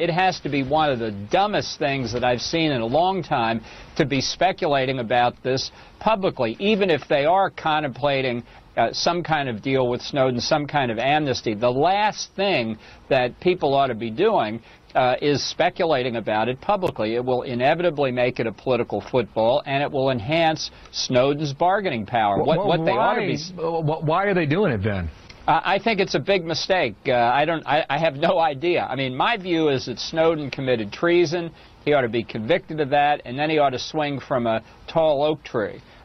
it has to be one of the dumbest things that I've seen in a long time to be speculating about this publicly, even if they are contemplating some kind of deal with Snowden, some kind of amnesty. The last thing that people ought to be doing is speculating about it publicly. It will inevitably make it a political football, and it will enhance Snowden's bargaining power. Why are they doing it then? I think it's a big mistake. I have no idea. I mean, my view is that Snowden committed treason. He ought to be convicted of that, and then he ought to swing from a tall oak tree.